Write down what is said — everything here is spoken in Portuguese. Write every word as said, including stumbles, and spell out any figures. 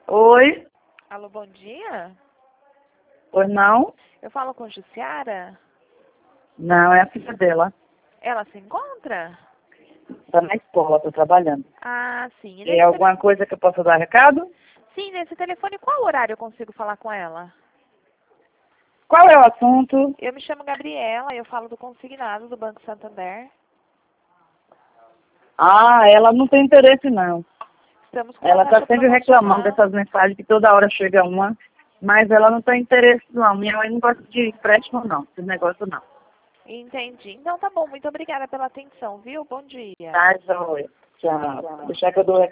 Oi? Alô, bom dia. Oi, não? Eu falo com Jussiara? Não, é a filha dela. Ela se encontra? Está na escola, está trabalhando. Ah, sim. E É nesse alguma tele... coisa que eu possa dar recado? Sim, nesse telefone, qual horário eu consigo falar com ela? Qual é o assunto? Eu me chamo Gabriela e eu falo do consignado do Banco Santander. Ah, ela não tem interesse, não. Estamos com uma Ela está taxa sempre reclamando promocional. dessas mensagens que toda hora chega uma, mas ela não tem interesse, não. Minha mãe não gosta de empréstimo, não. Esse negócio, não. Entendi. Então tá bom, muito obrigada pela atenção, viu? Bom dia. Tá, joia. Tchau. Deixar que eu dou